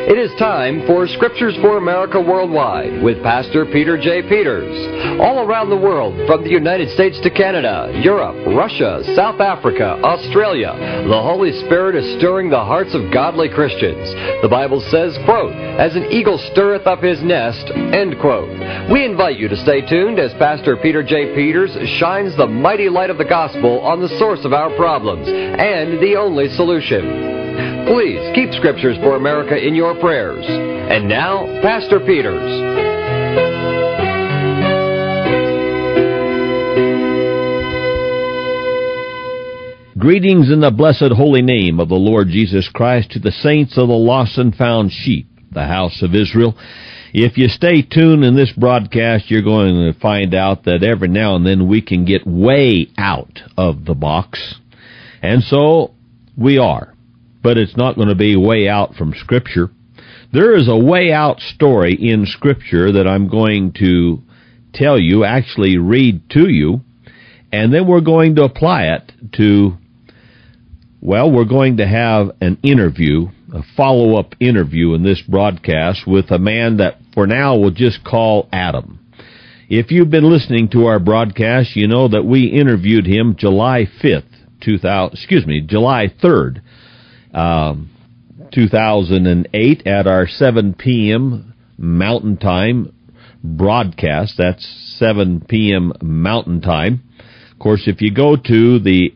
It is time for Scriptures for America Worldwide with Pastor Peter J. Peters. All around the world, from the United States to Canada, Europe, Russia, South Africa, Australia, the Holy Spirit is stirring the hearts of godly Christians. The Bible says, quote, "As an eagle stirreth up his nest," end quote. We invite you to stay tuned as Pastor Peter J. Peters shines the mighty light of the gospel on the source of our problems and the only solution. Please keep Scriptures for America in your prayers. And now, Pastor Peters. Greetings in the blessed holy name of the Lord Jesus Christ to the saints of the lost and found sheep, the house of Israel. If you stay tuned in this broadcast, you're going to find out that every now and then we can get way out of the box. And so we are. But it's not going to be way out from Scripture. There is a way out story in Scripture that I'm going to tell you, actually read to you, and then we're going to apply it to, well, we're going to have an interview, a follow-up interview in this broadcast with a man that for now we'll just call Adam. If you've been listening to our broadcast, you know that we interviewed him July 3rd, 2008 at our 7 p.m. Mountain Time broadcast. That's 7 p.m. Mountain Time. Of course, if you go to the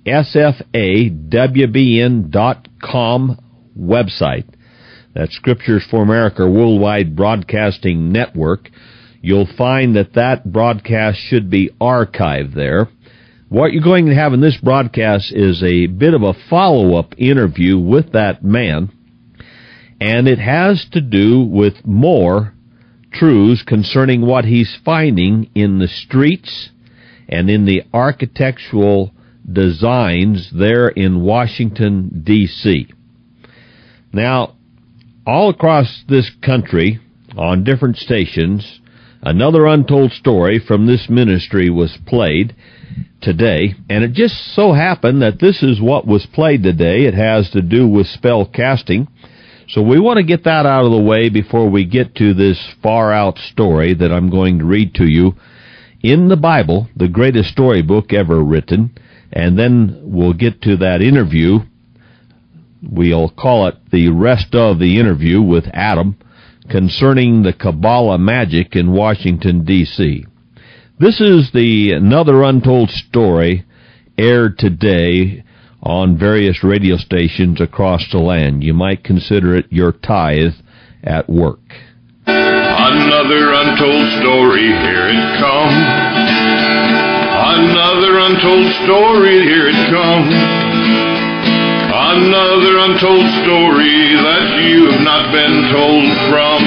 sfawbn.com website, that's Scriptures for America Worldwide Broadcasting Network, you'll find that broadcast should be archived there. What you're going to have in this broadcast is a bit of a follow-up interview with that man, and it has to do with more truths concerning what he's finding in the streets and in the architectural designs there in Washington, D.C. Now, all across this country, on different stations, another untold story from this ministry was played today, and it just so happened that this is what was played today. It has to do with spell casting. So we want to get that out of the way before we get to this far-out story that I'm going to read to you in the Bible, the greatest storybook ever written, and then we'll get to that interview. We'll call it the rest of the interview with Adam concerning the Kabbalah magic in Washington, D.C. This is another untold story aired today on various radio stations across the land. You might consider it your tithe at work. Another untold story, here it comes. Another untold story, here it comes. Another untold story that you have not been told from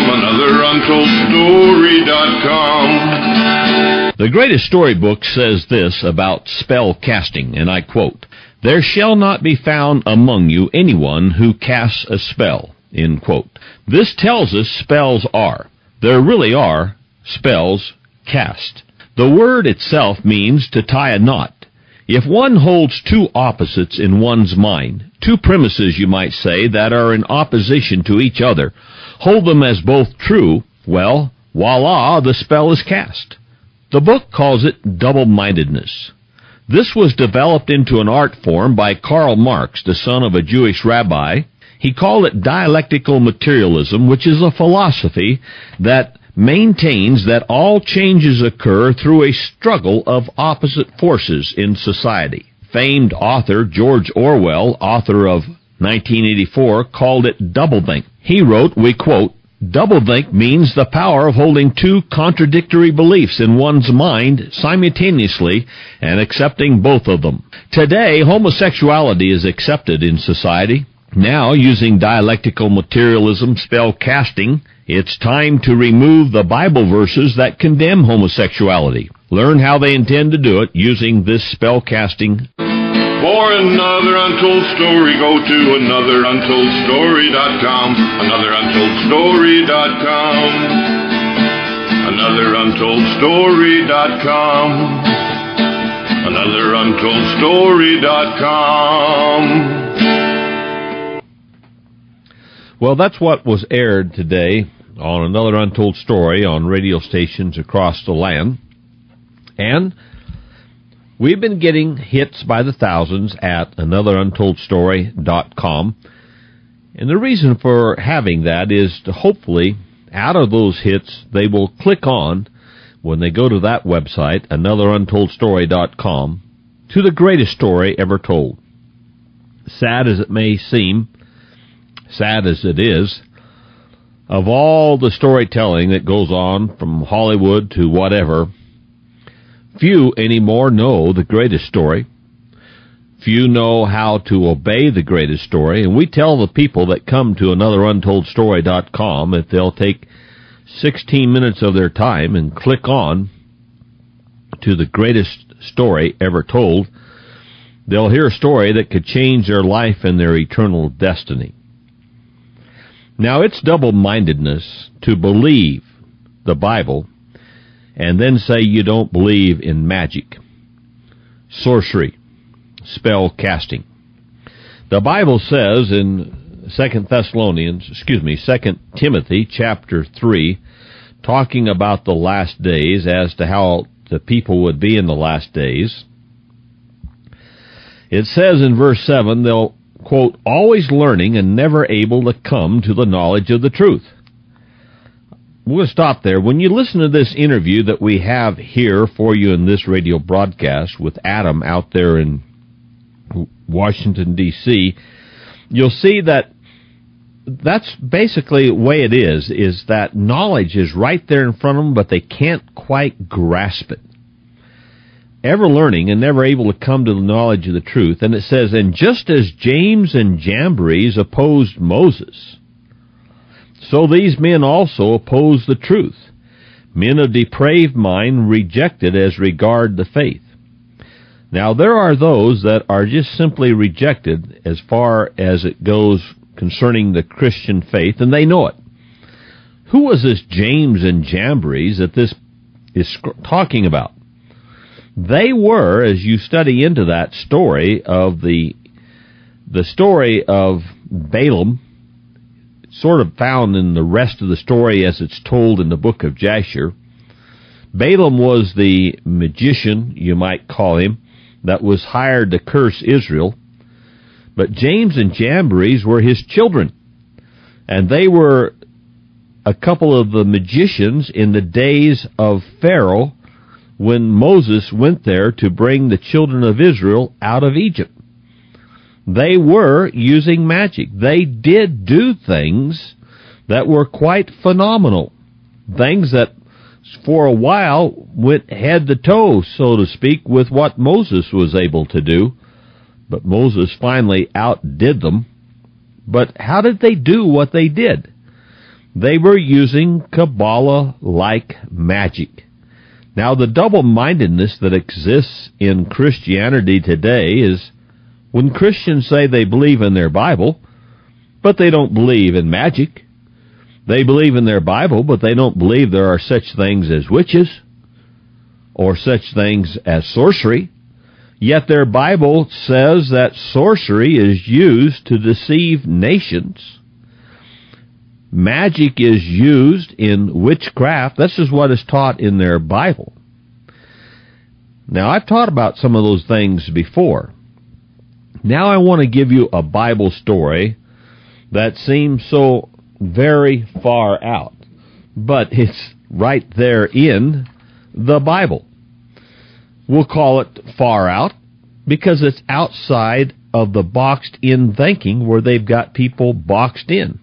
anotheruntoldstory.com. The Greatest Storybook says this about spell casting, and I quote, "There shall not be found among you anyone who casts a spell," end quote. This tells us spells are. There really are spells cast. The word itself means to tie a knot. If one holds two opposites in one's mind, two premises, you might say, that are in opposition to each other, hold them as both true, well, voila, the spell is cast. The book calls it double-mindedness. This was developed into an art form by Karl Marx, the son of a Jewish rabbi. He called it dialectical materialism, which is a philosophy that maintains that all changes occur through a struggle of opposite forces in society. Famed author George Orwell, author of 1984, called it doublethink. He wrote, we quote, "Doublethink means the power of holding two contradictory beliefs in one's mind simultaneously and accepting both of them." Today, homosexuality is accepted in society. Now, using dialectical materialism, spell casting, it's time to remove the Bible verses that condemn homosexuality. Learn how they intend to do it using this spell casting. For another untold story, go to anotheruntoldstory.com. Anotheruntoldstory.com. Anotheruntoldstory.com. Anotheruntoldstory.com. Well, that's what was aired today on Another Untold Story on radio stations across the land. And we've been getting hits by the thousands at anotheruntoldstory.com. And the reason for having that is to hopefully, out of those hits, they will click on, when they go to that website, anotheruntoldstory.com, to the greatest story ever told. Sad as it may seem, sad as it is, of all the storytelling that goes on from Hollywood to whatever, few anymore know the greatest story. Few know how to obey the greatest story, and we tell the people that come to anotheruntoldstory.com that they'll take 16 minutes of their time and click on to the greatest story ever told. They'll hear a story that could change their life and their eternal destiny. Now, it's double-mindedness to believe the Bible and then say you don't believe in magic, sorcery, spell casting. The Bible says in 2 Timothy chapter 3, talking about the last days as to how the people would be in the last days, it says in verse 7, they'll, quote, always learning and never able to come to the knowledge of the truth. We'll stop there. When you listen to this interview that we have here for you in this radio broadcast with Adam out there in Washington, D.C., you'll see that that's basically the way it is that knowledge is right there in front of them, but they can't quite grasp it. Ever learning and never able to come to the knowledge of the truth. And it says, and just as James and Jambres opposed Moses, so these men also oppose the truth. Men of depraved mind rejected as regard the faith. Now, there are those that are just simply rejected as far as it goes concerning the Christian faith, and they know it. Who was this James and Jambres that this is talking about? They were, as you study into that story of the story of Balaam, sort of found in the rest of the story as it's told in the book of Jasher. Balaam was the magician, you might call him, that was hired to curse Israel. But James and Jambres were his children, and they were a couple of the magicians in the days of Pharaoh when Moses went there to bring the children of Israel out of Egypt. They were using magic. They did do things that were quite phenomenal, things that for a while went head to toe, so to speak, with what Moses was able to do. But Moses finally outdid them. But how did they do what they did? They were using Kabbalah-like magic. Now, the double-mindedness that exists in Christianity today is when Christians say they believe in their Bible, but they don't believe in magic. They believe in their Bible, but they don't believe there are such things as witches or such things as sorcery. Yet their Bible says that sorcery is used to deceive nations. Magic is used in witchcraft. This is what is taught in their Bible. Now, I've taught about some of those things before. Now I want to give you a Bible story that seems so very far out, but it's right there in the Bible. We'll call it far out because it's outside of the boxed-in thinking where they've got people boxed in.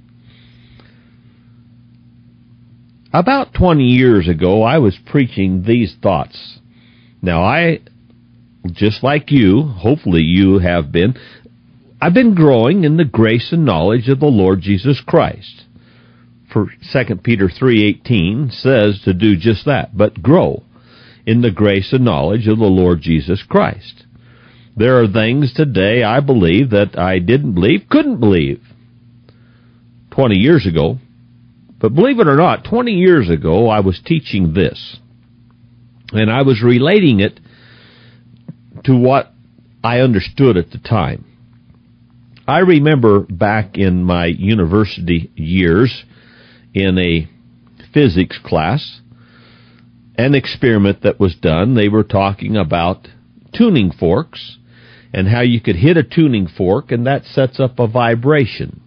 About 20 years ago, I was preaching these thoughts. Now, I, just like you, hopefully you have been, I've been growing in the grace and knowledge of the Lord Jesus Christ. For 2 Peter 3:18 says to do just that, but grow in the grace and knowledge of the Lord Jesus Christ. There are things today I believe that I didn't believe, couldn't believe 20 years ago. But believe it or not, 20 years ago I was teaching this, and I was relating it to what I understood at the time. I remember back in my university years in a physics class, an experiment that was done. They were talking about tuning forks and how you could hit a tuning fork and that sets up a vibration.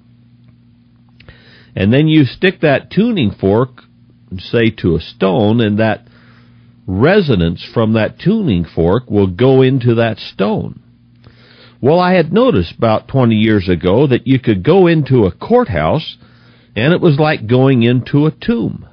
And then you stick that tuning fork, say, to a stone, and that resonance from that tuning fork will go into that stone. Well, I had noticed about 20 years ago that you could go into a courthouse and it was like going into a tomb.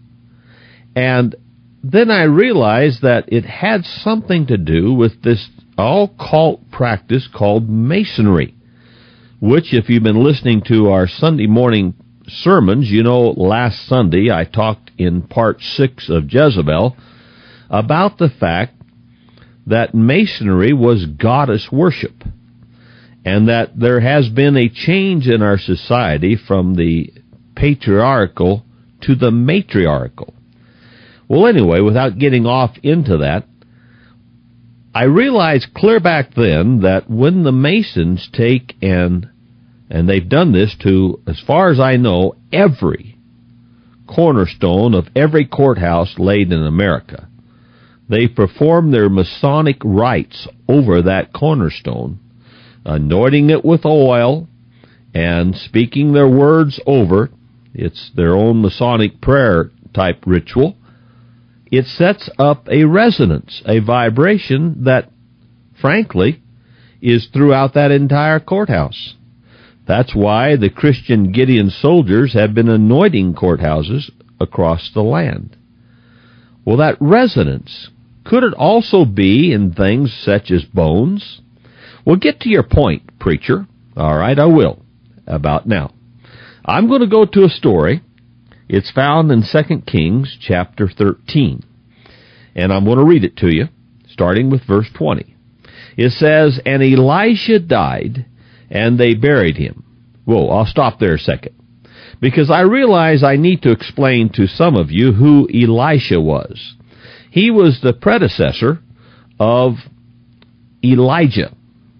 And then I realized that it had something to do with this occult practice called Masonry, which, if you've been listening to our Sunday morning sermons, you know last Sunday I talked in part 6 of Jezebel about the fact that Masonry was goddess worship, and that there has been a change in our society from the patriarchal to the matriarchal. Well, anyway, without getting off into that, I realized clear back then that when the Masons take and they've done this to, as far as I know, every cornerstone of every courthouse laid in America, they perform their Masonic rites over that cornerstone, anointing it with oil and speaking their words over. It's their own Masonic prayer type ritual. It sets up a resonance, a vibration that, frankly, is throughout that entire courthouse. That's why the Christian Gideon soldiers have been anointing courthouses across the land. Well, that resonance, could it also be in things such as bones? Well, get to your point, preacher. All right, I will. About now. I'm going to go to a story. It's found in 2 Kings chapter 13. And I'm going to read it to you, starting with verse 20. It says, "And Elisha died, and they buried him." Whoa, I'll stop there a second, because I realize I need to explain to some of you who Elisha was. He was the predecessor of Elijah.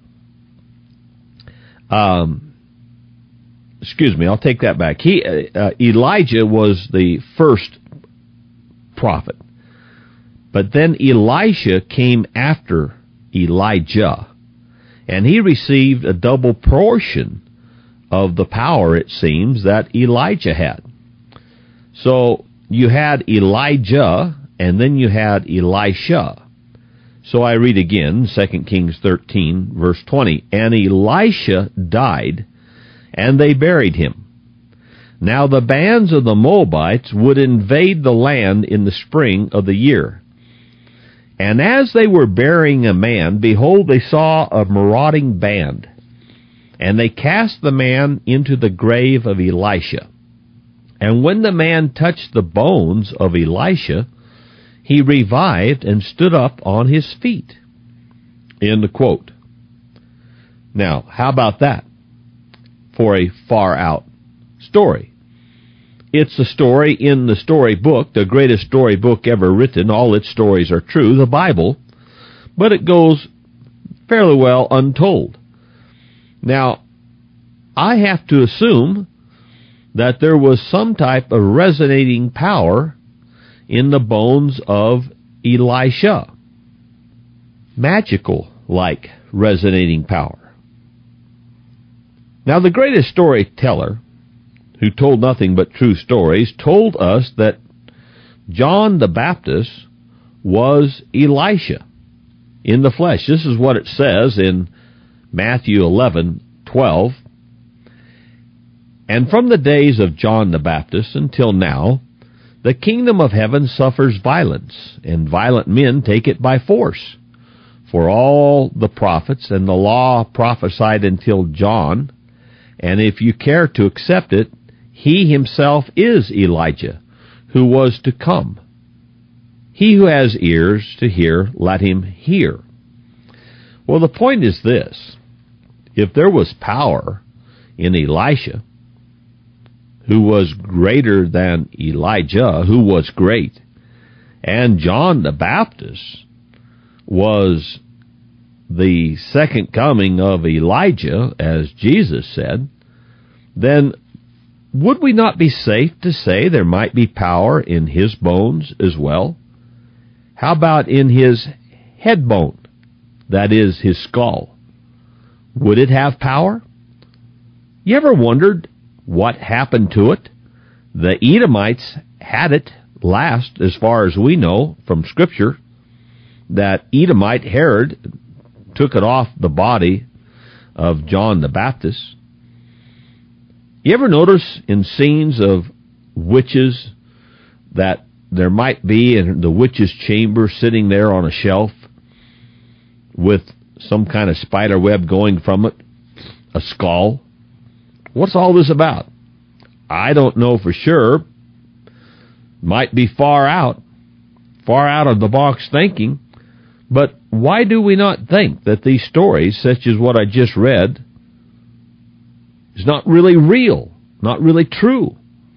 Excuse me, I'll take that back. Elijah was the first prophet. But then Elisha came after Elijah, and he received a double portion of the power, it seems, that Elijah had. So you had Elijah, and then you had Elisha. So I read again, 2 Kings 13, verse 20. "And Elisha died, and they buried him. Now the bands of the Moabites would invade the land in the spring of the year. And as they were burying a man, behold, they saw a marauding band. And they cast the man into the grave of Elisha. And when the man touched the bones of Elisha, he revived and stood up on his feet." End of quote. Now, how about that for a far-out story? It's a story in the storybook, the greatest storybook ever written. All its stories are true, the Bible, but it goes fairly well untold. Now, I have to assume that there was some type of resonating power in the bones of Elisha. Magical-like resonating power. Now, the greatest storyteller, who told nothing but true stories, told us that John the Baptist was Elisha in the flesh. This is what it says in Matthew 11:12. "And from the days of John the Baptist until now, the kingdom of heaven suffers violence, and violent men take it by force. For all the prophets and the law prophesied until John, and if you care to accept it, he himself is Elijah, who was to come. He who has ears to hear, let him hear." Well, the point is this. If there was power in Elisha, who was greater than Elijah, who was great, and John the Baptist was the second coming of Elijah, as Jesus said, then would we not be safe to say there might be power in his bones as well? How about in his head bone, that is, his skull? Would it have power? You ever wondered what happened to it? The Edomites had it last, as far as we know from Scripture, that Edomite Herod took it off the body of John the Baptist. You ever notice in scenes of witches that there might be in the witch's chamber sitting there on a shelf with some kind of spider web going from it, a skull? What's all this about? I don't know for sure. Might be far out of the box thinking, but why do we not think that these stories, such as what I just read, is not really real, not really true?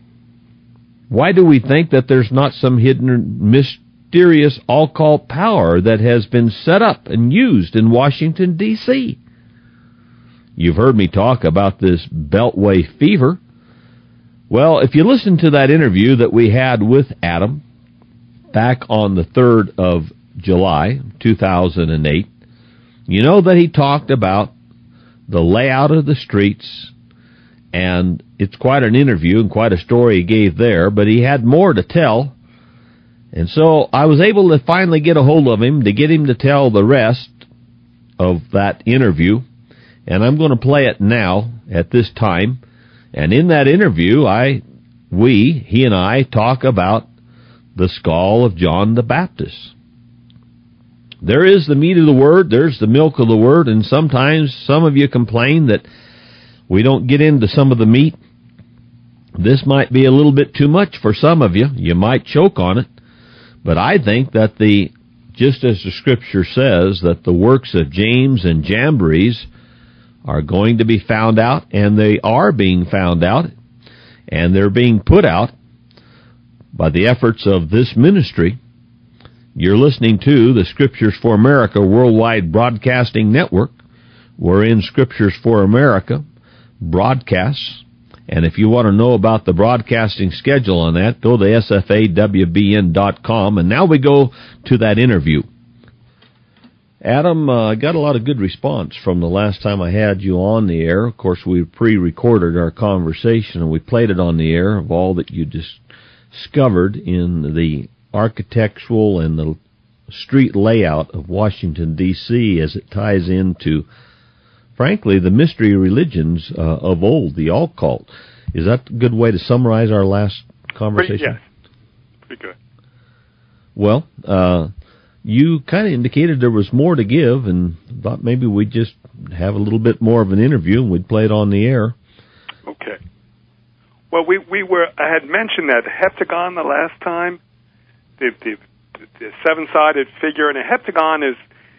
Why do we think that there's not some hidden, mysterious, occult power that has been set up and used in Washington, D.C.? You've heard me talk about this Beltway fever. Well, if you listen to that interview that we had with Adam back on the 3rd of July, 2008, you know that he talked about the layout of the streets, and it's quite an interview and quite a story he gave there, but he had more to tell. And so I was able to finally get a hold of him to get him to tell the rest of that interview, and I'm going to play it now at this time. And in that interview, he and I talk about the skull of John the Baptist. There is the meat of the Word, there's the milk of the Word, and sometimes some of you complain that we don't get into some of the meat. This might be a little bit too much for some of you. You might choke on it. But I think that just as the Scripture says, that the works of James and Jambres are going to be found out, and they are being found out, and they're being put out by the efforts of this ministry. You're listening to the Scriptures for America Worldwide Broadcasting Network. We're in Scriptures for America broadcasts, and if you want to know about the broadcasting schedule on that, go to sfawbn.com, and now we go to that interview. Adam, I got a lot of good response from the last time I had you on the air. Of course, we pre-recorded our conversation, and we played it on the air of all that you discovered in the architectural and the street layout of Washington, D.C., as it ties into, frankly, the mystery religions of old, the occult. Is that a good way to summarize our last conversation? Yes. Pretty good. Well, you kind of indicated there was more to give, and thought maybe we'd just have a little bit more of an interview and we'd play it on the air. Okay. Well, I had mentioned that heptagon the last time, the seven-sided figure, and a heptagon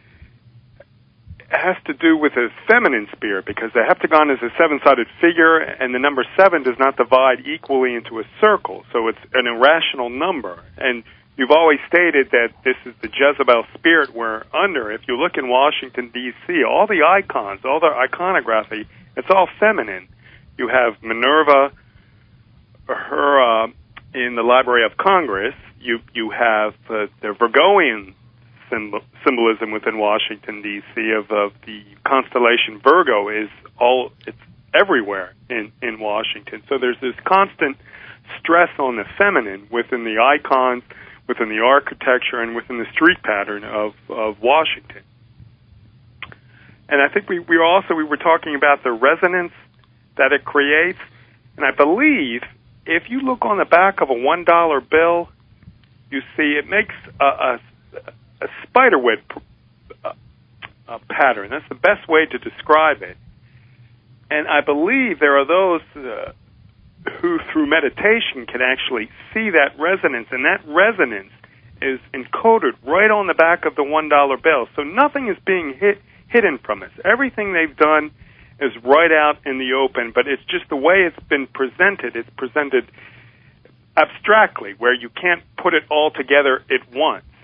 has to do with a feminine spirit, because the heptagon is a seven-sided figure, and the number 7 does not divide equally into a circle, so it's an irrational number. And you've always stated that this is the Jezebel spirit we're under. If you look in Washington, D.C., all the icons, all the iconography, it's all feminine. You have Minerva, her in the Library of Congress. You have the Virgoian symbolism within Washington, D.C. of the constellation Virgo. It's everywhere in Washington. So there's this constant stress on the feminine within the icons, within the architecture, and within the street pattern of Washington. And I think we were talking about the resonance that it creates. And I believe if you look on the back of a $1 bill, you see it makes a spiderweb pattern. That's the best way to describe it. And I believe there are those who, through meditation, can actually see that resonance, and that resonance is encoded right on the back of the $1 bill. So nothing is being hidden from us. Everything they've done is right out in the open, but it's just the way it's been presented. It's presented abstractly, where you can't put it all together at once.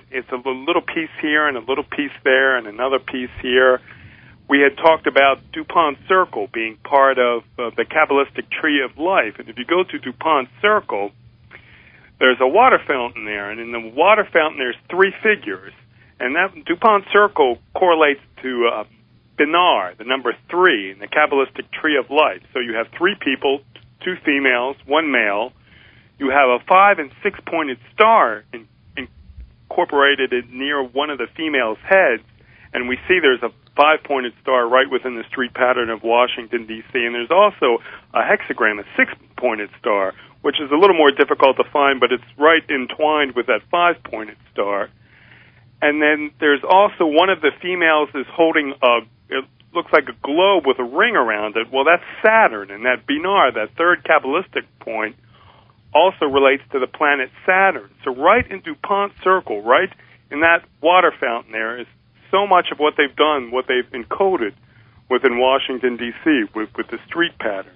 it's a little piece here and a little piece there and another piece here. We had talked about DuPont Circle being part of the Kabbalistic Tree of Life. And if you go to DuPont Circle, there's a water fountain there. And in the water fountain, there's 3 figures. And that DuPont Circle correlates to Binar, the number 3, in the Kabbalistic Tree of Life. So you have 3 people, 2 females, 1 male. You have a 5- and 6-pointed star incorporated near one of the females' heads. And we see there's a 5-pointed star right within the street pattern of Washington, D.C. And there's also a hexagram, a 6-pointed star, which is a little more difficult to find, but it's right entwined with that 5-pointed star. And then there's also one of the females is holding it looks like a globe with a ring around it. Well, that's Saturn, and that Binar, that third Kabbalistic point, also relates to the planet Saturn. So right in DuPont Circle, right in that water fountain there is so much of what they've done, what they've encoded within Washington, D.C. with the street patterns.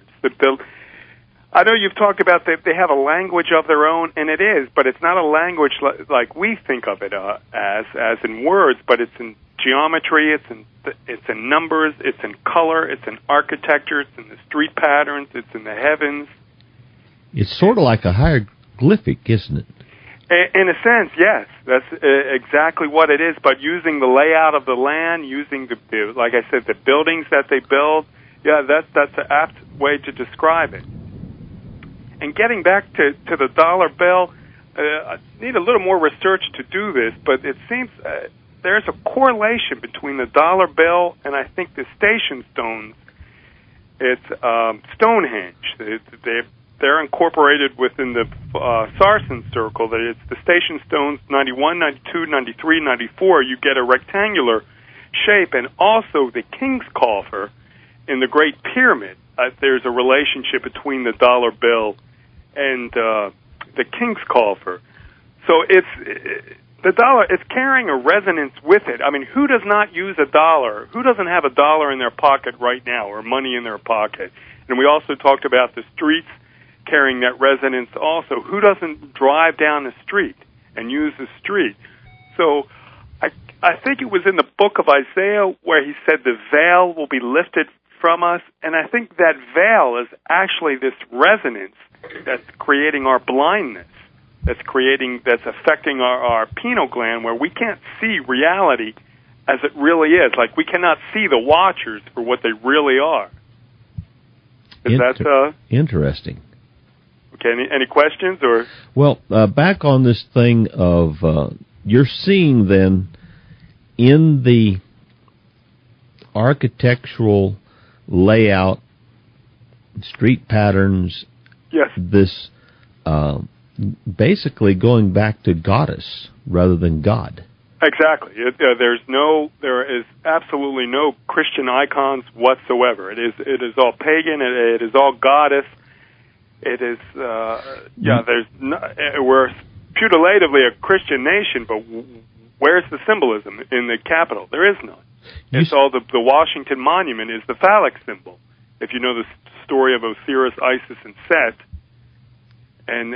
I know you've talked about that they have a language of their own, and it is, but it's not a language like we think of it as in words, but it's in geometry, it's in numbers, it's in color, it's in architecture, it's in the street patterns, it's in the heavens. It's sort of like a hieroglyphic, isn't it? In a sense, yes. That's exactly what it is, but using the layout of the land, using, like I said, the buildings that they build, yeah, that's an apt way to describe it. And getting back to the dollar bill, I need a little more research to do this, but it seems there's a correlation between the dollar bill and I think the station stones. It's Stonehenge. They're incorporated within the Sarsen circle. It's the station stones 91, 92, 93, 94. You get a rectangular shape, and also the King's Coffer in the Great Pyramid. There's a relationship between the dollar bill and the King's Coffer. So the dollar is carrying a resonance with it. I mean, who does not use a dollar? Who doesn't have a dollar in their pocket right now or money in their pocket? And we also talked about the streets carrying that resonance also. Who doesn't drive down the street and use the street? So I think it was in the book of Isaiah where he said the veil will be lifted from us, and I think that veil is actually this resonance that's creating our blindness, that's affecting our pineal gland, where we can't see reality as it really is. Like, we cannot see the watchers for what they really are. Is that interesting? Okay, any questions? Or well, back on this thing of you're seeing then in the architectural layout, street patterns, yes, this basically going back to goddess rather than God. Exactly. There is absolutely no Christian icons whatsoever. It is all pagan. It is all goddess. It is we're putatively a Christian nation, but where's the symbolism in the Capitol? There is none. It's all the Washington Monument is the phallic symbol. If you know the story of Osiris, Isis, and Set, and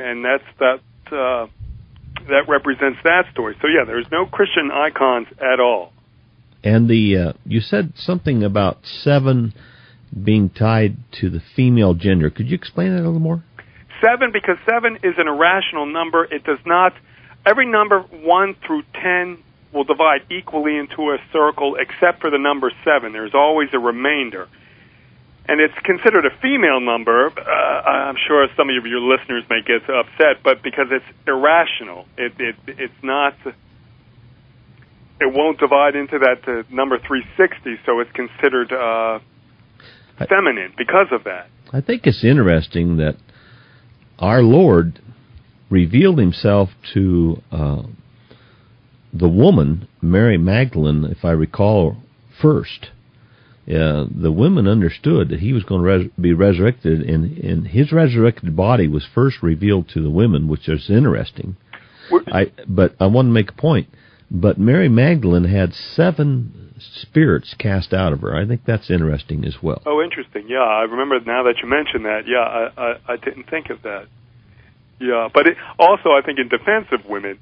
that represents that story. So yeah, there's no Christian icons at all. And you said something about 7 being tied to the female gender. Could you explain that a little more? 7, because 7 is an irrational number. It does not. Every number 1 through 10 will divide equally into a circle, except for the number 7. There's always a remainder. And it's considered a female number. I'm sure some of your listeners may get upset, but because it's irrational, it's not. It won't divide into that number 360, so it's considered feminine because of that. I think it's interesting that our Lord revealed himself to the woman, Mary Magdalene, if I recall, first. The women understood that he was going to be resurrected, and his resurrected body was first revealed to the women, which is interesting. But I want to make a point. But Mary Magdalene had 7 spirits cast out of her. I think that's interesting as well. Oh, interesting. Yeah, I remember now that you mentioned that. Yeah, I didn't think of that. Yeah, but also I think in defense of women,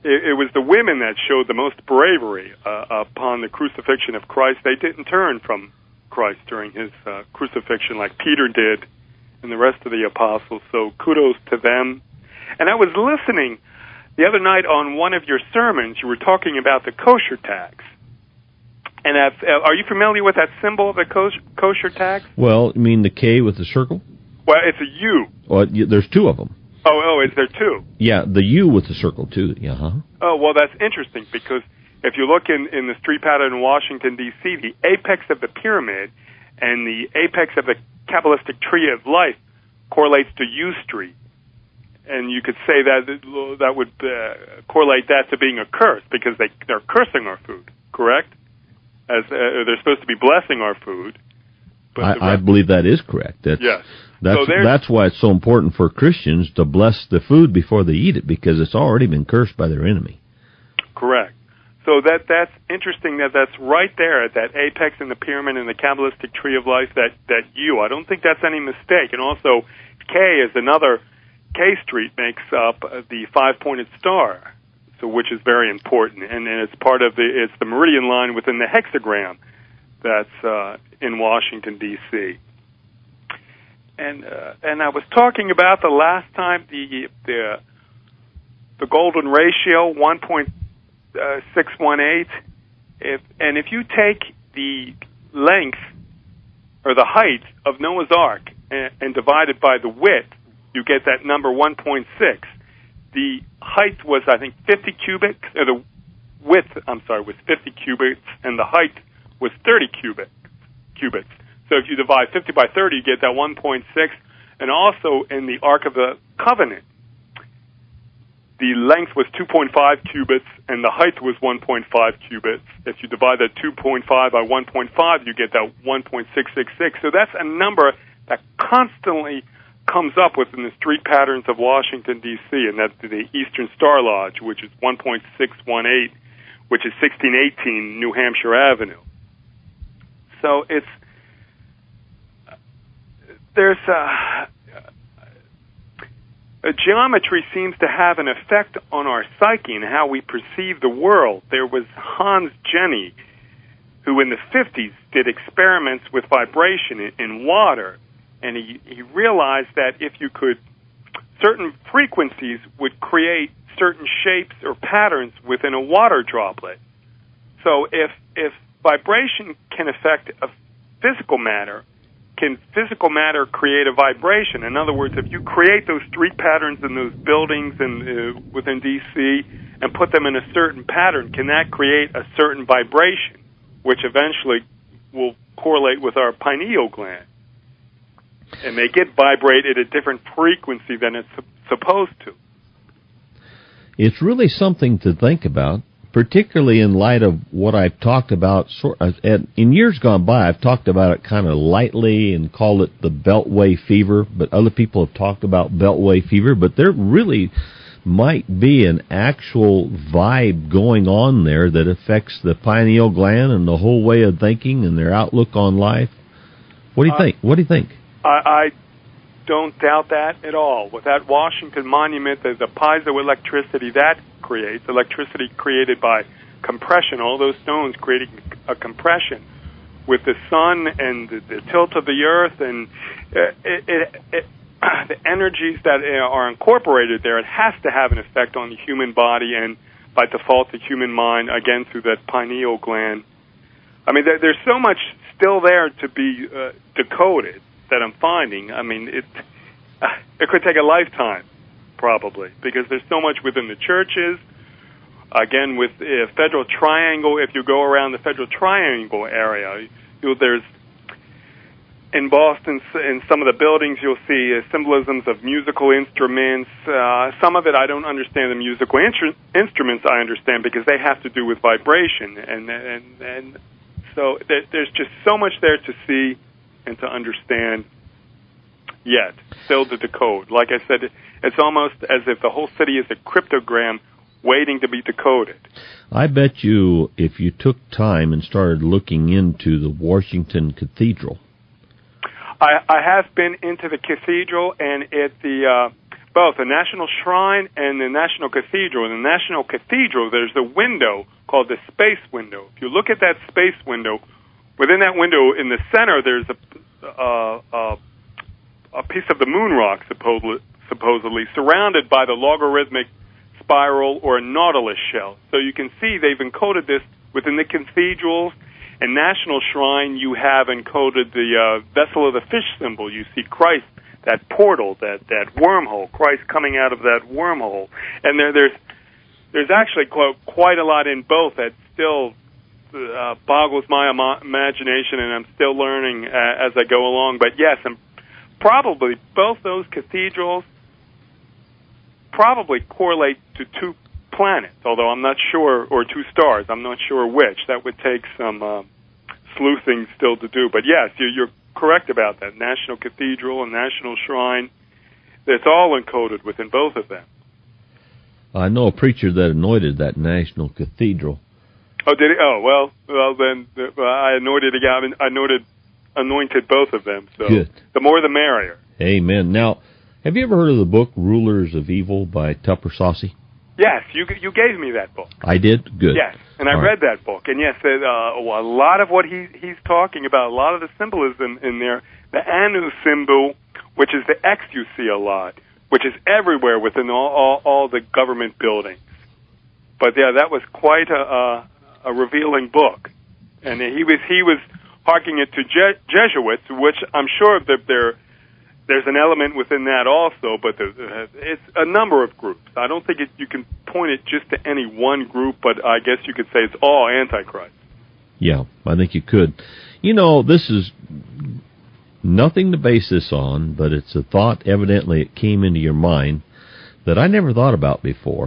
it was the women that showed the most bravery upon the crucifixion of Christ. They didn't turn from Christ during his crucifixion like Peter did and the rest of the apostles, so kudos to them. And I was listening the other night on one of your sermons. You were talking about the kosher tax. And are you familiar with that symbol of the kosher tax? Well, you mean the K with the circle? Well, it's a U. Well, there's two of them. Oh, is there two? Yeah, the U with the circle, too. Uh-huh. Oh, well, that's interesting, because if you look in the street pattern in Washington, D.C., the apex of the pyramid and the apex of the Kabbalistic tree of life correlates to U Street. And you could say that would correlate that to being a curse, because they're cursing our food, correct? As they're supposed to be blessing our food. But I believe that is correct. Yes. That's why it's so important for Christians to bless the food before they eat it, because it's already been cursed by their enemy. Correct. So that's interesting that's right there at that apex in the pyramid in the Kabbalistic tree of life, that U. I don't think that's any mistake. And also, K is another, K Street makes up the five-pointed star, so which is very important. And it's part of it's the meridian line within the hexagram that's in Washington, D.C. And I was talking about the last time the golden ratio 1.618. If you take the length or the height of Noah's Ark and divide it by the width, you get that number 1.6. The height was, I think, 50 cubits, or the width, was 50 cubits, and the height was 30 cubits. So if you divide 50 by 30, you get that 1.6. And also in the Ark of the Covenant, the length was 2.5 cubits and the height was 1.5 cubits. If you divide that 2.5 by 1.5, you get that 1.666. So that's a number that constantly comes up within the street patterns of Washington, D.C., and that's the Eastern Star Lodge, which is 1.618, which is 1618 New Hampshire Avenue. So there's a geometry seems to have an effect on our psyche and how we perceive the world. There was Hans Jenny, who in the 50s did experiments with vibration in water, and he realized that if you could, certain frequencies would create certain shapes or patterns within a water droplet. So if vibration can affect a physical matter, can physical matter create a vibration? In other words, if you create those street patterns in those buildings and within D.C. and put them in a certain pattern, can that create a certain vibration, which eventually will correlate with our pineal gland and make it vibrate at a different frequency than it's supposed to? It's really something to think about, particularly in light of what I've talked about. In years gone by, I've talked about it kind of lightly and called it the Beltway fever, but other people have talked about Beltway fever, but there really might be an actual vibe going on there that affects the pineal gland and the whole way of thinking and their outlook on life. What do you think? What do you think? I don't doubt that at all. With that Washington Monument, there's a piezoelectricity that creates electricity created by compression. All those stones creating a compression with the sun and the tilt of the earth and the energies that are incorporated there. It has to have an effect on the human body and by default the human mind, again through that pineal gland. I mean, there's so much still there to be decoded that I'm finding. I mean, it could take a lifetime, probably, because there's so much within the churches. Again, with Federal Triangle, if you go around the Federal Triangle area, there's, in Boston, in some of the buildings, you'll see symbolisms of musical instruments. Some of it, I don't understand the musical instruments, I understand, because they have to do with vibration. And so there's just so much there to see and to understand yet, still to decode. Like I said, it's almost as if the whole city is a cryptogram waiting to be decoded. I bet you if you took time and started looking into the Washington Cathedral. I have been into the cathedral and at the both the National Shrine and the National Cathedral. In the National Cathedral, there's a window called the Space Window. If you look at that space window, within that window in the center, there's a piece of the moon rock, supposedly, surrounded by the logarithmic spiral or nautilus shell. So you can see they've encoded this within the cathedrals. And National Shrine, you have encoded the vessel of the fish symbol. You see Christ, that portal, that wormhole, Christ coming out of that wormhole. And there's actually quite a lot in both that still boggles my imagination, and I'm still learning as I go along. But yes, and probably both those cathedrals probably correlate to two planets, although I'm not sure, or two stars. I'm not sure which. That would take some sleuthing still to do. But yes, you're correct about that. National Cathedral and National Shrine, it's all encoded within both of them. I know a preacher that anointed that National Cathedral. Oh, did he? Oh, well, then I anointed again. I anointed both of them. So good. The more, the merrier. Amen. Now, have you ever heard of the book Rulers of Evil by Tupper Saucy? Yes, you gave me that book. I did? Good. Yes, and I read that book. And yes, a lot of what he's talking about, a lot of the symbolism in there, the Anu symbol, which is the X you see a lot, which is everywhere within all the government buildings. But yeah, that was quite a revealing book. And he was harking it to Jesuits, which I'm sure that there's an element within that also, but it's a number of groups. I don't think you can point it just to any one group, but I guess you could say it's all Antichrist. Yeah, I think you could. You know, this is nothing to base this on, but it's a thought, evidently it came into your mind, that I never thought about before.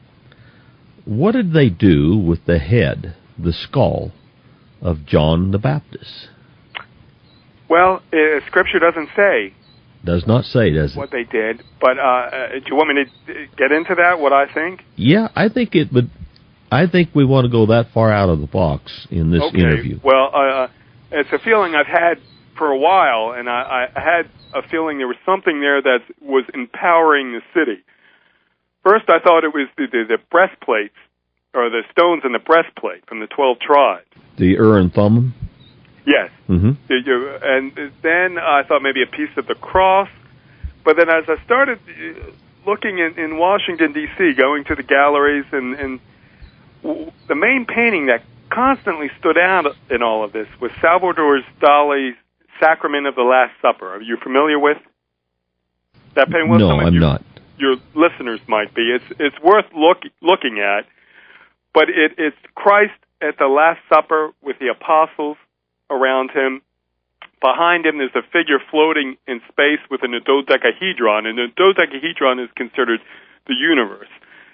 What did they do with the head, the skull, of John the Baptist? Well, Scripture doesn't say. Does not say, does it? What they did, but do you want me to get into that, what I think? Yeah, I think it would. I think we want to go that far out of the box in this interview. Well, it's a feeling I've had for a while, and I had a feeling there was something there that was empowering the city. First, I thought it was the breastplates, or the stones in the breastplate from the 12 tribes. The Urim and Thummim? Yes. Mm-hmm. And then I thought maybe a piece of the cross. But then as I started looking in Washington, D.C., going to the galleries, and the main painting that constantly stood out in all of this was Salvador Dali's Sacrament of the Last Supper. Are you familiar with that painting? Well, no, I'm not. Your listeners might be. It's worth looking at. But it's Christ at the Last Supper with the apostles around him. Behind him, there's a figure floating in space within a dodecahedron, and the dodecahedron is considered the universe.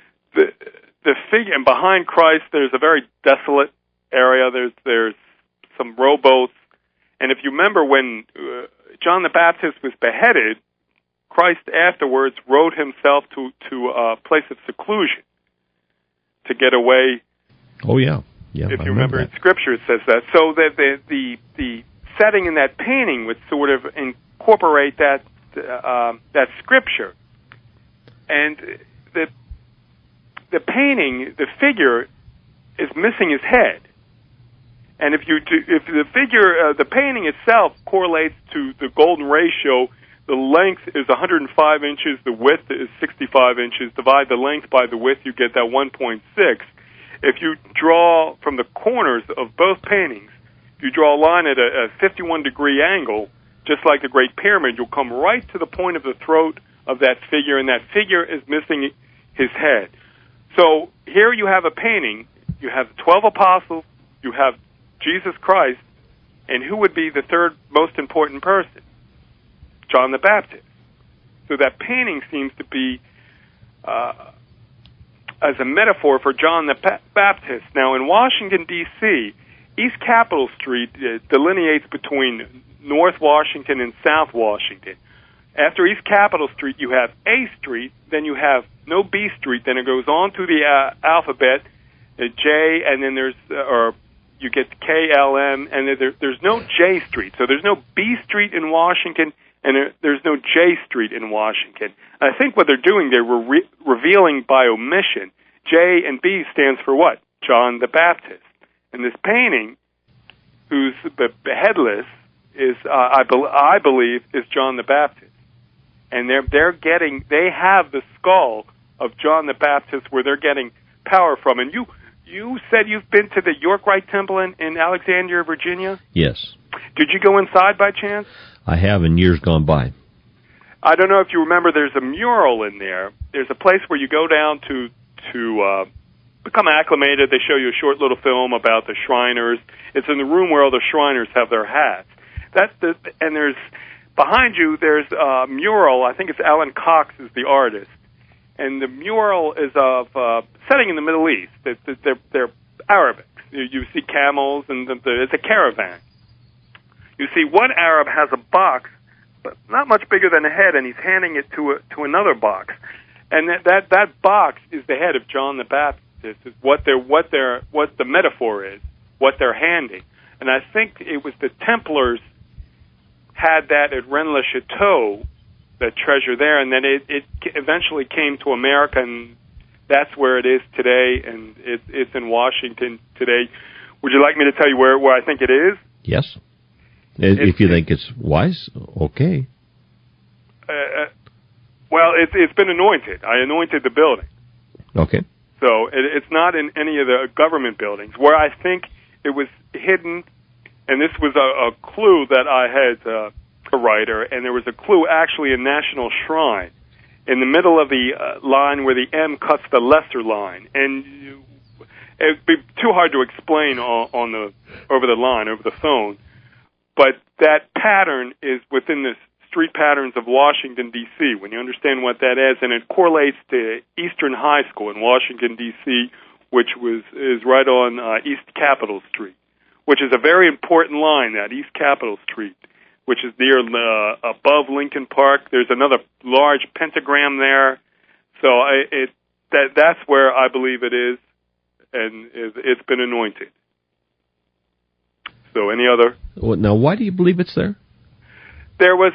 The figure, and behind Christ, there's a very desolate area. There's some rowboats, and if you remember when John the Baptist was beheaded, Christ afterwards rowed himself to a place of seclusion to get away. Oh yeah. Yeah, if you remember, in Scripture it says that. So that the setting in that painting would sort of incorporate that Scripture, and the painting, the figure, is missing his head. And if the figure, the painting itself correlates to the golden ratio. The length is 105 inches. The width is 65 inches. Divide the length by the width, you get that 1.6. If you draw from the corners of both paintings, if you draw a line at a 51-degree angle, just like the Great Pyramid, you'll come right to the point of the throat of that figure, and that figure is missing his head. So here you have a painting. You have 12 apostles. You have Jesus Christ. And who would be the third most important person? John the Baptist. So that painting seems to be as a metaphor for John the Baptist. Now, in Washington, D.C., East Capitol Street delineates between North Washington and South Washington. After East Capitol Street, you have A Street, then you have no B Street, then it goes on to the alphabet, J, and then you get K, L, M, and there's no J Street. So there's no B Street in Washington and there's no J Street in Washington. And I think what they're doing, they're revealing by omission. J and B stands for what? John the Baptist. And this painting, who's headless, is I believe is John the Baptist. And they have the skull of John the Baptist where they're getting power from. And you said you've been to the York Rite Temple in Alexandria, Virginia? Yes. Did you go inside by chance? I have in years gone by. I don't know if you remember, there's a mural in there. There's a place where you go down to become acclimated. They show you a short little film about the Shriners. It's in the room where all the Shriners have their hats. And there's behind you, there's a mural. I think it's Alan Cox is the artist. And the mural is of setting in the Middle East. They're Arabics. You see camels, and it's a caravan. You see one Arab has a box, but not much bigger than a head, and he's handing it to another box. And that box is the head of John the Baptist. Is what the metaphor is, what they're handing. And I think it was the Templars had that at Rennes-le-Château, that treasure there, and then it eventually came to America, and that's where it is today, and it's in Washington today. Would you like me to tell you where I think it is? Yes. If you think it's wise, okay. Well, it's been anointed. I anointed the building. Okay. So it's not in any of the government buildings. Where I think it was hidden, and this was a clue that I had a writer, and there was a clue actually in National Shrine, in the middle of the line where the M cuts the lesser line. And it'd be too hard to explain over the phone. But that pattern is within the street patterns of Washington, D.C., when you understand what that is, and it correlates to Eastern High School in Washington, D.C., which is right on East Capitol Street, which is a very important line, that East Capitol Street, which is near above Lincoln Park. There's another large pentagram there. So that's where I believe it is, and it's been anointed. So any other? Well, now, why do you believe it's there? There was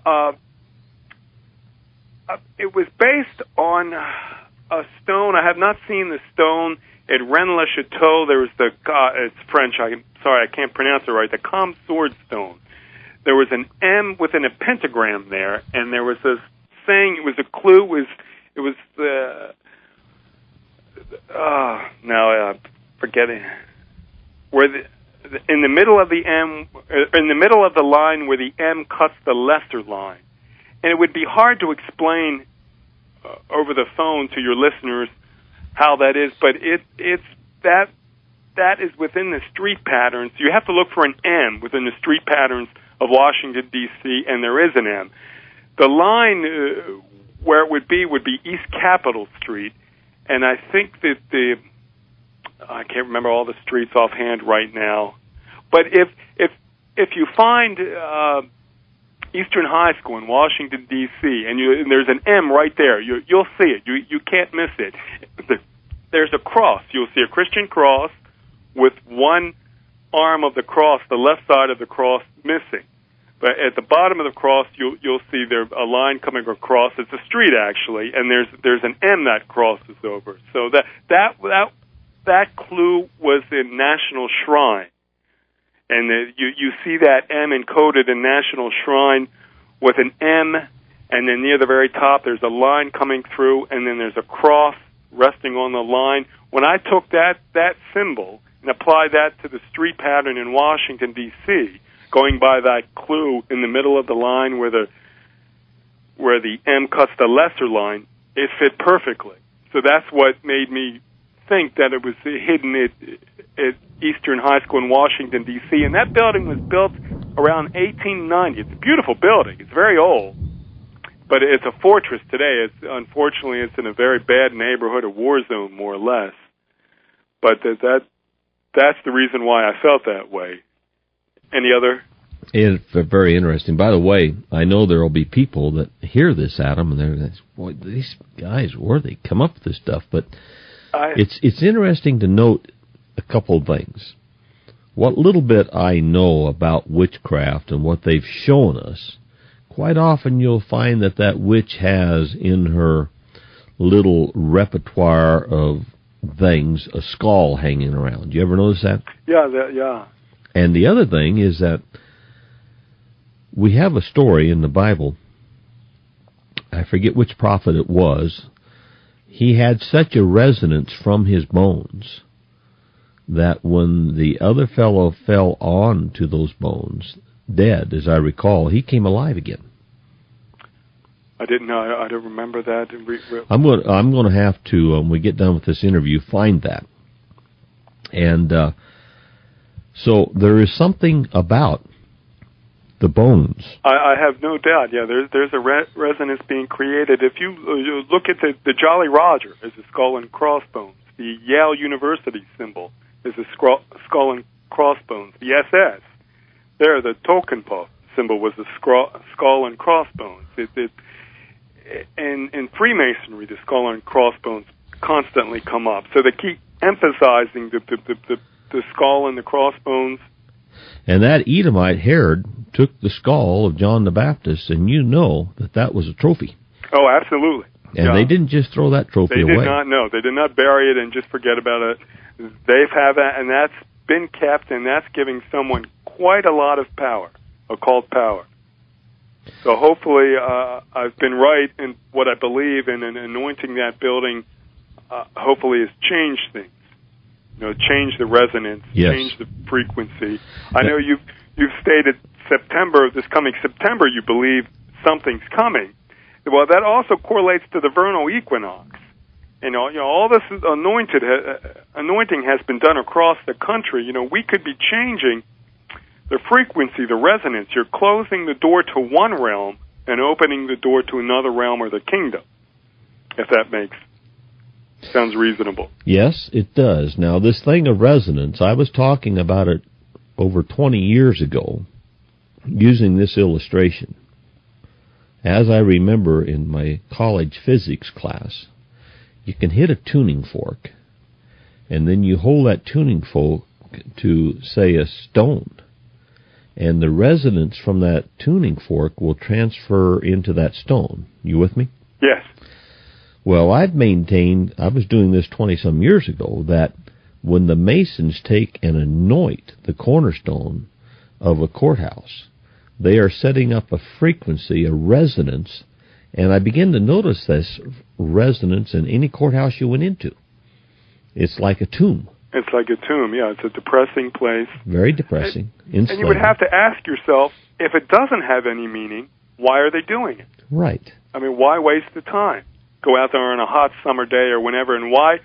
it was based on a stone. I have not seen the stone at Rennes-le-Château. There was it's French. I can't pronounce it right. The Comme Sword stone. There was an M within a pentagram there, and there was a saying. It was a clue. It was now I'm forgetting where in the middle of the M, in the middle of the line where the M cuts the lesser line. And it would be hard to explain over the phone to your listeners how that is, but it's that is within the street patterns. You have to look for an M within the street patterns of Washington, D.C., and there is an M. The line where it would be East Capitol Street, and I think that I can't remember all the streets offhand right now, but if you find Eastern High School in Washington, D.C., and there's an M right there, you'll see it. You can't miss it. There's a cross. You'll see a Christian cross with one arm of the cross, the left side of the cross, missing. But at the bottom of the cross, you'll see there's a line coming across. It's a street, actually, and there's an M that crosses over. So that clue was in National Shrine. And you see that M encoded in National Shrine with an M, and then near the very top there's a line coming through, and then there's a cross resting on the line. When I took that symbol and applied that to the street pattern in Washington, D.C., going by that clue in the middle of the line where the M cuts the lesser line, it fit perfectly. So that's what made me think that it was hidden at Eastern High School in Washington, D.C., and that building was built around 1890. It's a beautiful building. It's very old, but it's a fortress today. Unfortunately, it's in a very bad neighborhood, a war zone, more or less. But that's the reason why I felt that way. Any other? It's very interesting. By the way, I know there will be people that hear this, Adam, and they're, boy, these guys, where do they come up with this stuff? But it's interesting to note a couple of things. What little bit I know about witchcraft and what they've shown us, quite often you'll find that witch has in her little repertoire of things a skull hanging around. You ever notice that? Yeah. And the other thing is that we have a story in the Bible. I forget which prophet it was. He had such a resonance from his bones that when the other fellow fell on to those bones, dead, as I recall, he came alive again. I didn't know. I don't remember that. I'm going to have to, when we get done with this interview, find that. And so there is something about the bones. I have no doubt. Yeah, there's a resonance being created. If you look at the Jolly Roger as a skull and crossbones, the Yale University symbol is a skull and crossbones. The SS, there, the Tokenpo symbol was a skull and crossbones. In Freemasonry, the skull and crossbones constantly come up. So they keep emphasizing the skull and the crossbones. And that Edomite Herod took the skull of John the Baptist, and you know that was a trophy. Oh, absolutely. And they didn't just throw that trophy away. They did not, no. They did not bury it and just forget about it. They've had that, and that's been kept, and that's giving someone quite a lot of power, occult power. So hopefully I've been right in what I believe in, and anointing that building hopefully has changed things. Change the resonance, change the frequency. I know you've stated this coming September, you believe something's coming. Well, that also correlates to the vernal equinox. All this anointing has been done across the country. We could be changing the frequency, the resonance. You're closing the door to one realm and opening the door to another realm or the kingdom, if that sounds reasonable. Yes, it does. Now, this thing of resonance, I was talking about it over 20 years ago using this illustration. As I remember in my college physics class, you can hit a tuning fork, and then you hold that tuning fork to, say, a stone, and the resonance from that tuning fork will transfer into that stone. You with me? Yes. Well, I've maintained, I was doing this 20-some years ago, that when the Masons take and anoint the cornerstone of a courthouse, they are setting up a frequency, a resonance, and I begin to notice this resonance in any courthouse you went into. It's like a tomb. It's like a tomb, yeah. It's a depressing place. Very depressing. And you would have to ask yourself, if it doesn't have any meaning, why are they doing it? Right. I mean, why waste the time? Go out there on a hot summer day or whenever, and why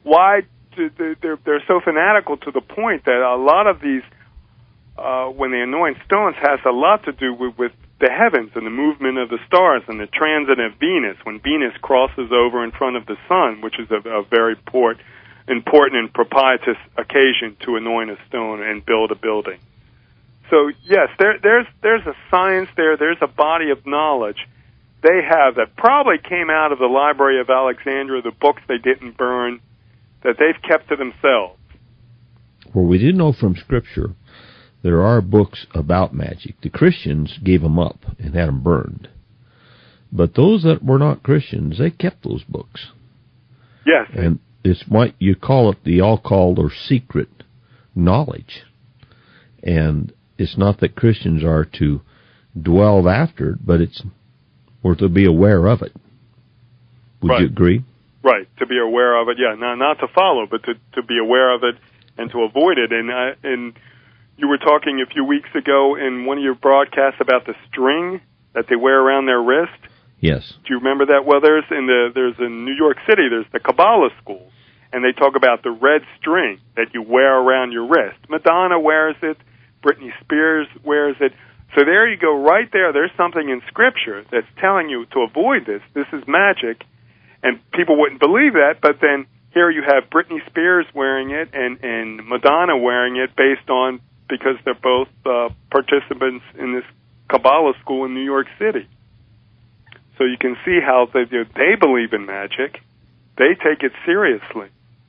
they're so fanatical to the point that a lot of these, when they anoint stones, has a lot to do with the heavens and the movement of the stars and the transit of Venus, when Venus crosses over in front of the sun, which is a very important and propitious occasion to anoint a stone and build a building. So yes, there's a science there. There's a body of knowledge they have that probably came out of the Library of Alexandria, the books they didn't burn, that they've kept to themselves. Well, we did know from Scripture there are books about magic. The Christians gave them up and had them burned. But those that were not Christians, they kept those books. Yes. And it's what you call it the all-called or secret knowledge. And it's not that Christians are to dwell after it, but or to be aware of it. Would you agree? Right, to be aware of it, yeah. Not to follow, but to be aware of it and to avoid it. And you were talking a few weeks ago in one of your broadcasts about the string that they wear around their wrist. Yes. Do you remember that? Well, there's in New York City, there's the Kabbalah school, and they talk about the red string that you wear around your wrist. Madonna wears it. Britney Spears wears it. So there you go, right there. There's something in Scripture that's telling you to avoid this. This is magic, and people wouldn't believe that. But then here you have Britney Spears wearing it and Madonna wearing it because they're both participants in this Kabbalah school in New York City. So you can see how they believe in magic. They take it seriously.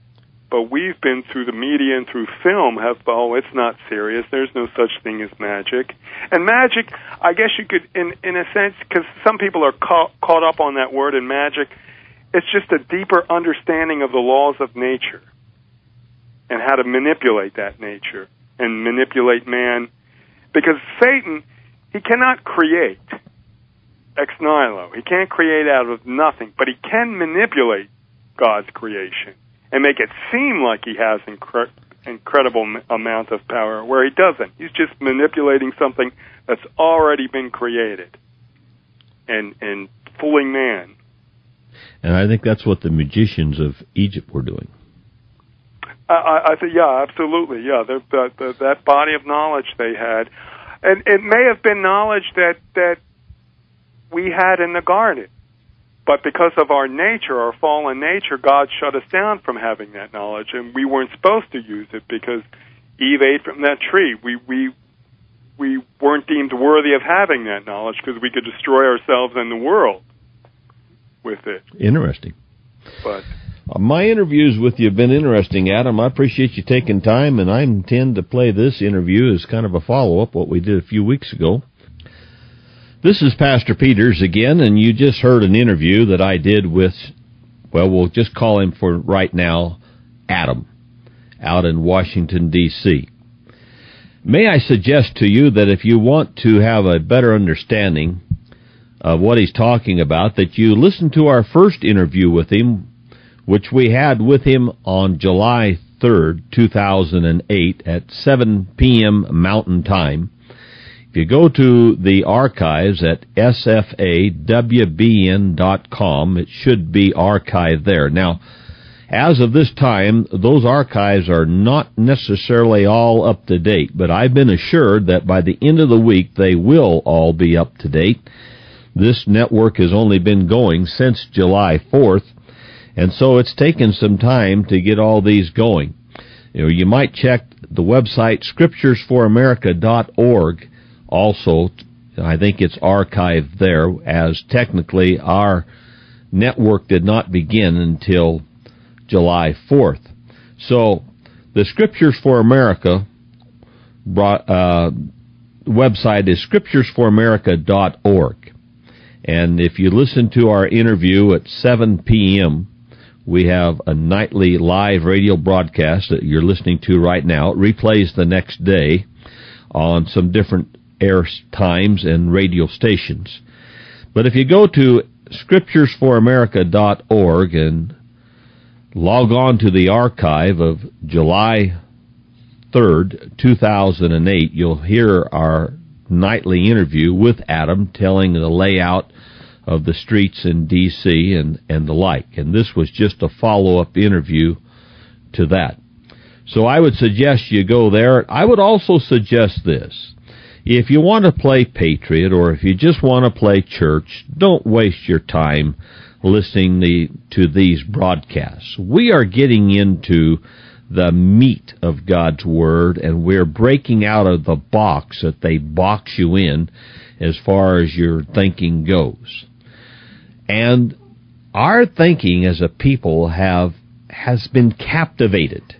But we've been through the media and through film it's not serious. There's no such thing as magic. And magic, I guess you could, in a sense, because some people are caught up on that word in magic, it's just a deeper understanding of the laws of nature and how to manipulate that nature and manipulate man. Because Satan, he cannot create ex nihilo. He can't create out of nothing, but he can manipulate God's creation and make it seem like he has incredible amount of power, where he doesn't. He's just manipulating something that's already been created and fooling man. And I think that's what the magicians of Egypt were doing. I think, yeah, absolutely, yeah. That body of knowledge they had, and it may have been knowledge that we had in the garden. But because of our nature, our fallen nature, God shut us down from having that knowledge, and we weren't supposed to use it because Eve ate from that tree. We weren't deemed worthy of having that knowledge because we could destroy ourselves and the world with it. Interesting. But my interviews with you have been interesting, Adam. I appreciate you taking time, and I intend to play this interview as kind of a follow-up, what we did a few weeks ago. This is Pastor Peters again, and you just heard an interview that I did with, well, we'll just call him for right now, Adam, out in Washington, D.C. May I suggest to you that if you want to have a better understanding of what he's talking about, that you listen to our first interview with him, which we had with him on July 3rd, 2008 at 7 p.m. Mountain Time. If you go to the archives at sfawbn.com, it should be archived there. Now, as of this time, those archives are not necessarily all up to date, but I've been assured that by the end of the week they will all be up to date. This network has only been going since July 4th, and so it's taken some time to get all these going. You might check the website scripturesforamerica.org. Also, I think it's archived there, as technically our network did not begin until July 4th. So, the Scriptures for America website is scripturesforamerica.org. And if you listen to our interview at 7 p.m., we have a nightly live radio broadcast that you're listening to right now. It replays the next day on some different air times and radio stations. But if you go to scripturesforamerica.org and log on to the archive of July 3rd, 2008, you'll hear our nightly interview with Adam telling the layout of the streets in D.C. and the like. And this was just a follow-up interview to that. So I would suggest you go there. I would also suggest this. If you want to play Patriot, or if you just want to play church, don't waste your time listening to these broadcasts. We are getting into the meat of God's Word, and we're breaking out of the box that they box you in as far as your thinking goes. And our thinking as a people has been captivated.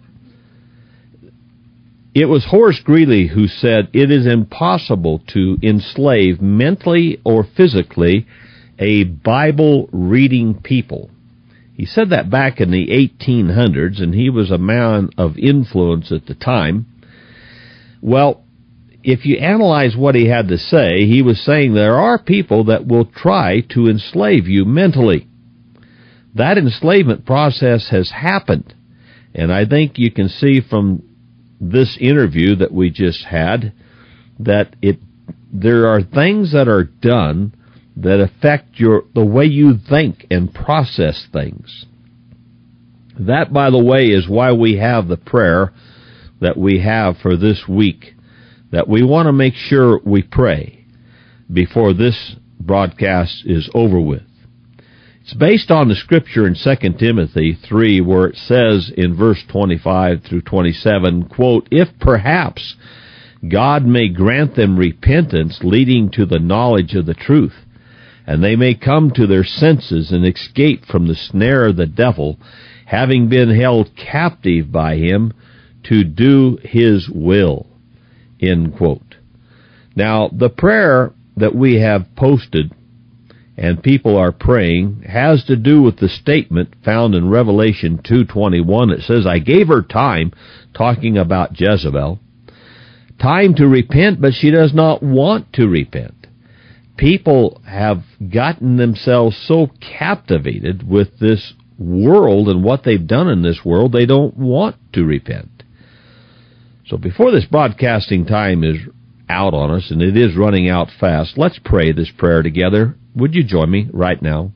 It was Horace Greeley who said, "It is impossible to enslave mentally or physically a Bible-reading people." He said that back in the 1800s, and he was a man of influence at the time. Well, if you analyze what he had to say, he was saying there are people that will try to enslave you mentally. That enslavement process has happened, and I think you can see from this interview that we just had that there are things that are done that affect the way you think and process things. That, by the way, is why we have the prayer that we have for this week, that we want to make sure we pray before this broadcast is over with. It's based on the scripture in 2 Timothy 3, where it says in verse 25 through 27, quote, "If perhaps God may grant them repentance leading to the knowledge of the truth, and they may come to their senses and escape from the snare of the devil, having been held captive by him to do his will." End quote. Now, the prayer that we have posted and people are praying has to do with the statement found in Revelation 2:21. It says, "I gave her time," talking about Jezebel, "time to repent, but she does not want to repent." People have gotten themselves so captivated with this world and what they've done in this world, they don't want to repent. So before this broadcasting time is out on us, and it is running out fast, let's pray this prayer together. Would you join me right now?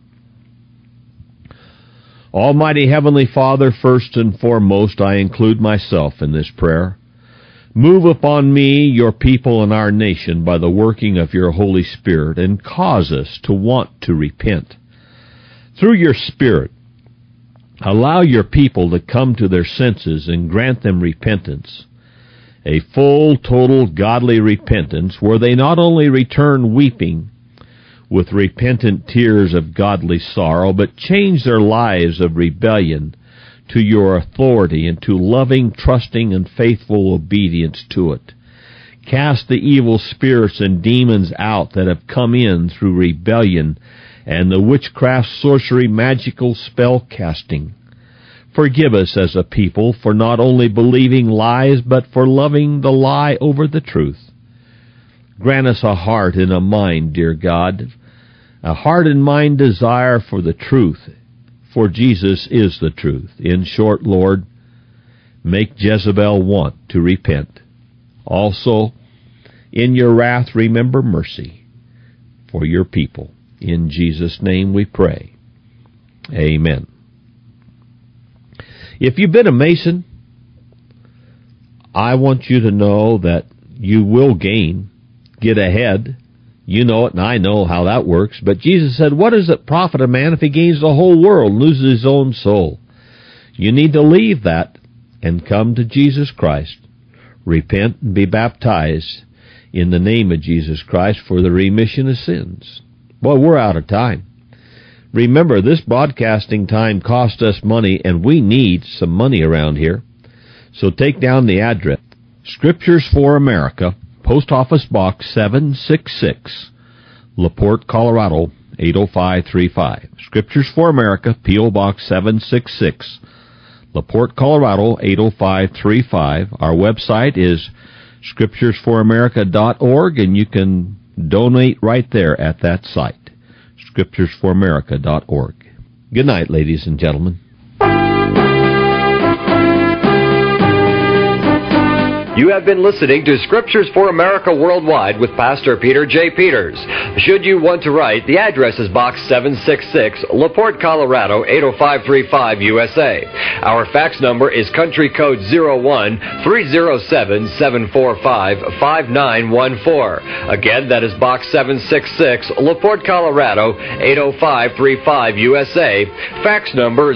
Almighty Heavenly Father, first and foremost, I include myself in this prayer. Move upon me, your people, and our nation by the working of your Holy Spirit, and cause us to want to repent. Through your Spirit, allow your people to come to their senses and grant them repentance, a full, total, godly repentance, where they not only return weeping with repentant tears of godly sorrow, but change their lives of rebellion to your authority and to loving, trusting, and faithful obedience to it. Cast the evil spirits and demons out that have come in through rebellion and the witchcraft, sorcery, magical spell casting. Forgive us as a people for not only believing lies, but for loving the lie over the truth. Grant us a heart and a mind, dear God, a heart and mind desire for the truth, for Jesus is the truth. In short, Lord, make Jezebel want to repent. Also, in your wrath, remember mercy for your people. In Jesus' name we pray. Amen. If you've been a Mason, I want you to know that you will gain, get ahead. You know it, and I know how that works. But Jesus said, "What does it profit a man if he gains the whole world and loses his own soul?" You need to leave that and come to Jesus Christ. Repent and be baptized in the name of Jesus Christ for the remission of sins. Boy, we're out of time. Remember, this broadcasting time cost us money, and we need some money around here. So take down the address. Scriptures for America, Post Office Box 766, LaPorte, Colorado, 80535. Scriptures for America, P.O. Box 766, LaPorte, Colorado, 80535. Our website is scripturesforamerica.org, and you can donate right there at that site, scripturesforamerica.org. Good night, ladies and gentlemen. You have been listening to Scriptures for America Worldwide with Pastor Peter J. Peters. Should you want to write, the address is Box 766, LaPorte, Colorado, 80535, USA. Our fax number is country code 01-307-745-5914. Again, that is Box 766, LaPorte, Colorado, 80535, USA. Fax number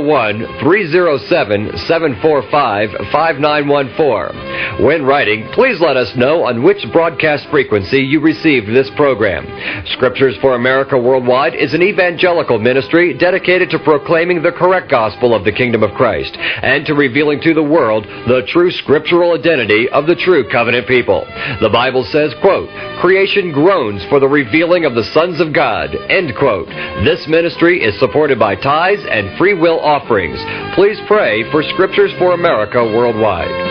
01-307-745-5914. When writing, please let us know on which broadcast frequency you received this program. Scriptures for America Worldwide is an evangelical ministry dedicated to proclaiming the correct gospel of the kingdom of Christ and to revealing to the world the true scriptural identity of the true covenant people. The Bible says, quote, "Creation groans for the revealing of the sons of God," end quote. This ministry is supported by tithes and free will offerings. Please pray for Scriptures for America Worldwide.